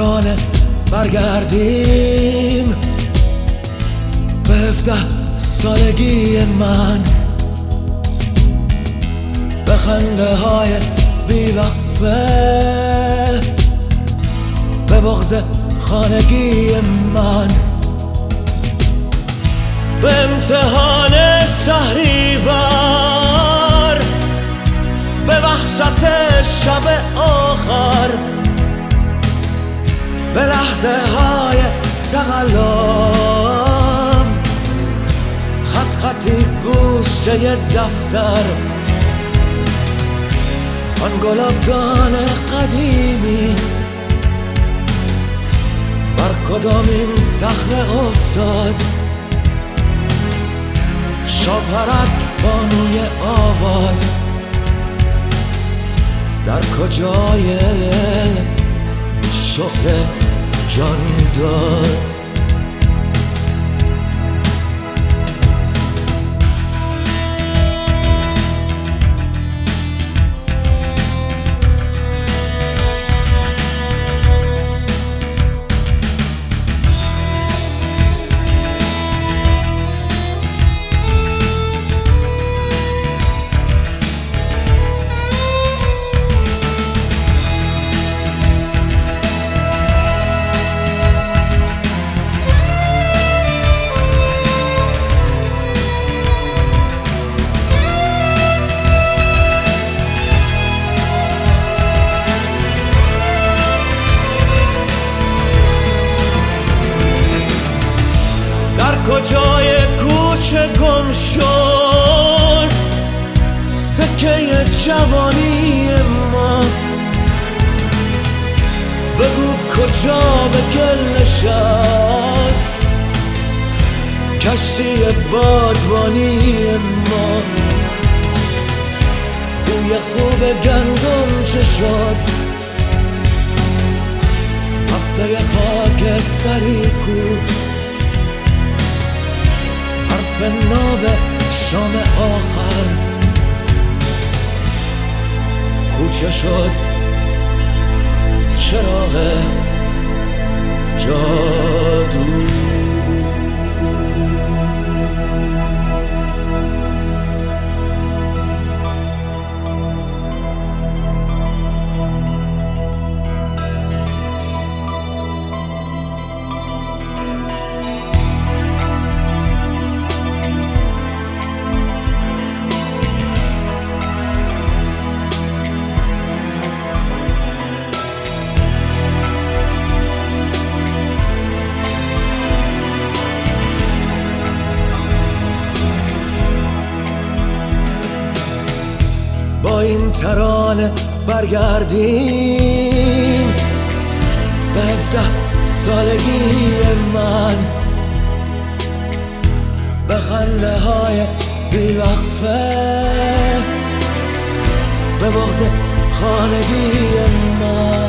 ترانه برگردیم به 17 سالگی من، به خنده های بیوقفه، به بغض خانگی من، به امتحان شهریور، به وحشت شب آخر، به لحظه های تقلب، خط خطی گوشه دفتر، آن گلابدان قدیمی بر کدامین صخره افتاد، شاپرک بانوی آواز در کجای شعله جان داد. کجای کوچه گم شد سکه جوانی ما؟ بگو کجا به گل نشست کشتی بادبانی ما؟ بوی خوب گندم چه شد؟ هفته خاکستری کو؟ ناب شام آخر کوچه شد چراغ جادو. با این ترانه برگردیم به 17 سالگی من، به خنده های بیوقفه، به بغض خانگی من.